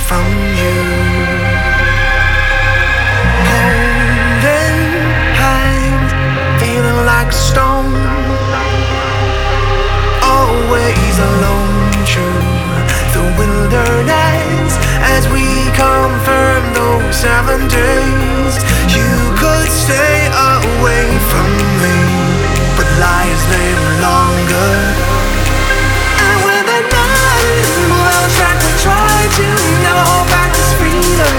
from you. Holding hands, feeling like a stone. Always alone, true. The wilderness as we confirm those 7 days. You could stay away from me, but lies live longer. And when the night moved on track, we tried to never hold back this freedom.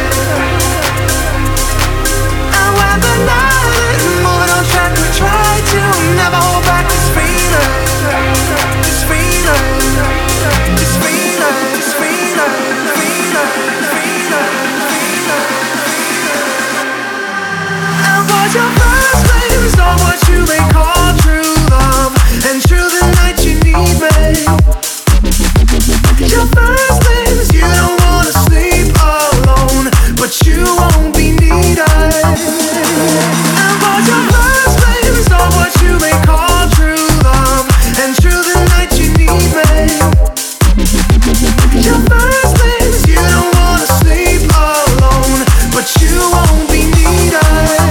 And when the night moved on track, we tried to never hold back this freedom. This freedom, this freedom, this freedom, freedom, freedom, freedom. And was your first glimpse of what you may call true love, and through the night you need me. Your first glimpse, you don't wanna sleep alone, but you won't be needed. And was your first glimpse of what you may call true love, and through the night you need me. Your first glimpse, you don't wanna sleep alone, but you won't be needed.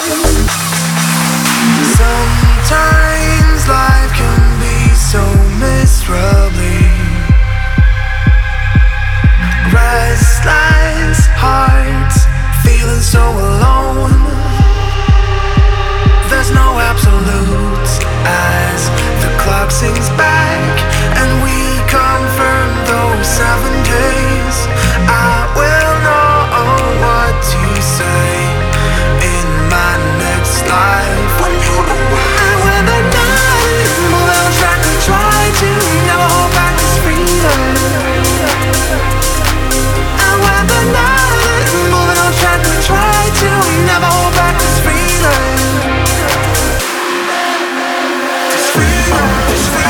Sometimes life can be so miserably restless hearts, feeling so alone. There's no absolutes as the clock sings back, and we confirm those 7 days. I will know what to say in my next life when you're away. And when the night moves on track, we try to never hold back this freedom. And when the night moving on track, we try to never hold back this freedom. This freedom, this freedom.